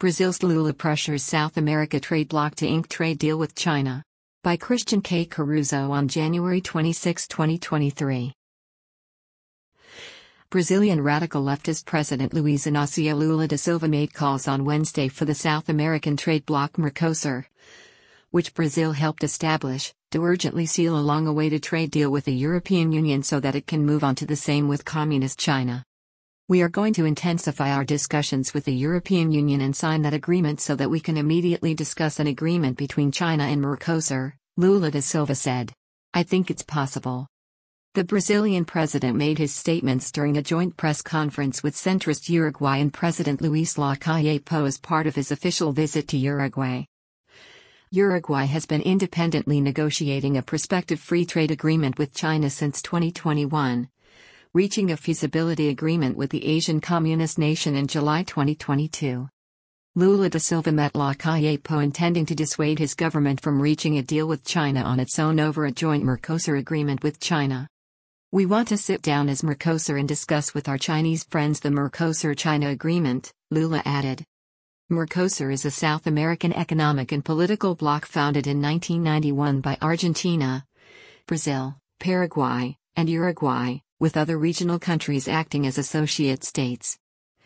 Brazil's Lula pressures South America trade bloc to ink trade deal with China. By Christian K. Caruso on January 26, 2023. Brazilian radical leftist President Luiz Inácio Lula da Silva made calls on Wednesday for the South American trade bloc Mercosur, which Brazil helped establish, to urgently seal a long-awaited trade deal with the European Union so that it can move on to the same with Communist China. We are going to intensify our discussions with the European Union and sign that agreement so that we can immediately discuss an agreement between China and Mercosur, Lula da Silva said. I think it's possible. The Brazilian president made his statements during a joint press conference with centrist Uruguayan President Luis Lacalle Pou as part of his official visit to Uruguay. Uruguay has been independently negotiating a prospective free trade agreement with China since 2021, reaching a feasibility agreement with the Asian Communist nation in July 2022. Lula da Silva met Lacalle Pou intending to dissuade his government from reaching a deal with China on its own over a joint Mercosur agreement with China. We want to sit down as Mercosur and discuss with our Chinese friends the Mercosur-China agreement, Lula added. Mercosur is a South American economic and political bloc founded in 1991 by Argentina, Brazil, Paraguay, and Uruguay, with other regional countries acting as associate states.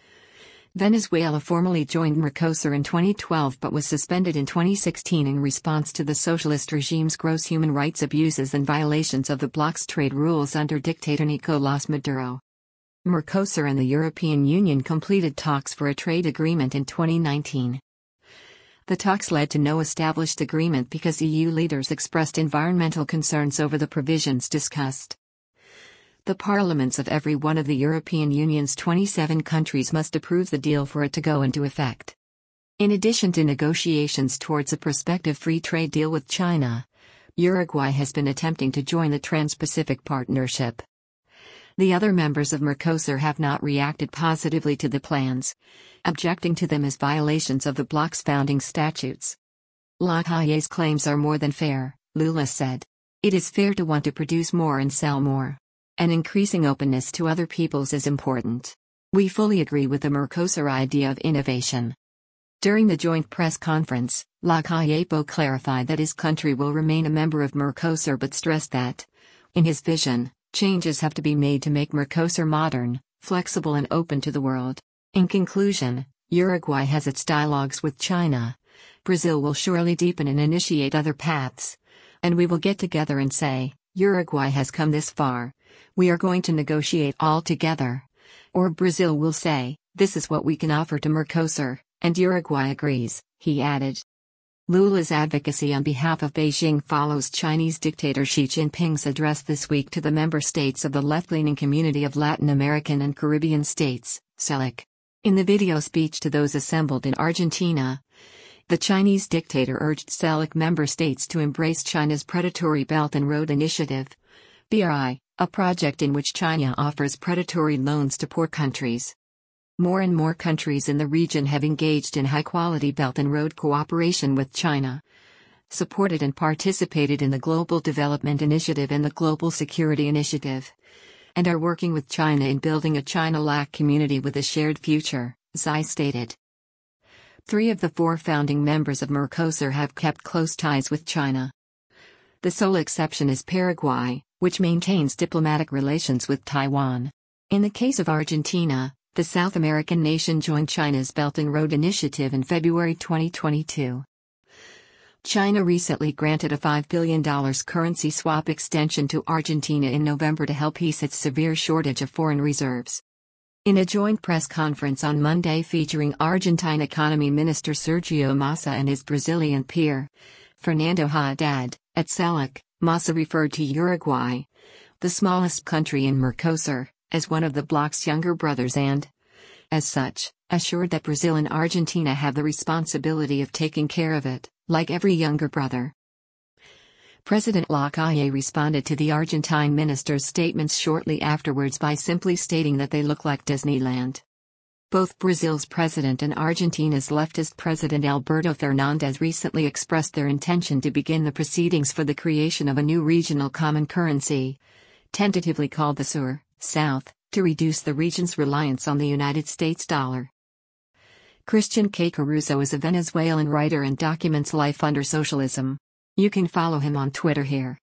Venezuela formally joined Mercosur in 2012 but was suspended in 2016 in response to the socialist regime's gross human rights abuses and violations of the bloc's trade rules under dictator Nicolás Maduro. Mercosur and the European Union completed talks for a trade agreement in 2019. The talks led to no established agreement because EU leaders expressed environmental concerns over the provisions discussed. The parliaments of every one of the European Union's 27 countries must approve the deal for it to go into effect. In addition to negotiations towards a prospective free trade deal with China, Uruguay has been attempting to join the Trans-Pacific Partnership. The other members of Mercosur have not reacted positively to the plans, objecting to them as violations of the bloc's founding statutes. Lacalle's claims are more than fair, Lula said. It is fair to want to produce more and sell more. And increasing openness to other peoples is important. We fully agree with the Mercosur idea of innovation. During the joint press conference, Lacalle Pou clarified that his country will remain a member of Mercosur but stressed that, in his vision, changes have to be made to make Mercosur modern, flexible and open to the world. In conclusion, Uruguay has its dialogues with China. Brazil will surely deepen and initiate other paths. And we will get together and say, Uruguay has come this far. We are going to negotiate all together. Or Brazil will say, this is what we can offer to Mercosur, and Uruguay agrees, he added. Lula's advocacy on behalf of Beijing follows Chinese dictator Xi Jinping's address this week to the member states of the left-leaning Community of Latin American and Caribbean States, CELAC. In the video speech to those assembled in Argentina, the Chinese dictator urged CELAC member states to embrace China's predatory Belt and Road Initiative, BRI, a project in which China offers predatory loans to poor countries. More and more countries in the region have engaged in high-quality Belt and Road cooperation with China, supported and participated in the Global Development Initiative and the Global Security Initiative, and are working with China in building a China-LAC community with a shared future, Xi stated. 3 of the 4 founding members of Mercosur have kept close ties with China. The sole exception is Paraguay, which maintains diplomatic relations with Taiwan. In the case of Argentina, the South American nation joined China's Belt and Road Initiative in February 2022. China recently granted a $5 billion currency swap extension to Argentina in November to help ease its severe shortage of foreign reserves. In a joint press conference on Monday featuring Argentine Economy Minister Sergio Massa and his Brazilian peer, Fernando Haddad, at CELAC, Massa referred to Uruguay, the smallest country in Mercosur, as one of the bloc's younger brothers and, as such, assured that Brazil and Argentina have the responsibility of taking care of it, like every younger brother. President Lacalle responded to the Argentine minister's statements shortly afterwards by simply stating that they look like Disneyland. Both Brazil's president and Argentina's leftist president Alberto Fernandez recently expressed their intention to begin the proceedings for the creation of a new regional common currency, tentatively called the Sur, South, to reduce the region's reliance on the United States dollar. Christian K. Caruso is a Venezuelan writer and documents life under socialism. You can follow him on Twitter here.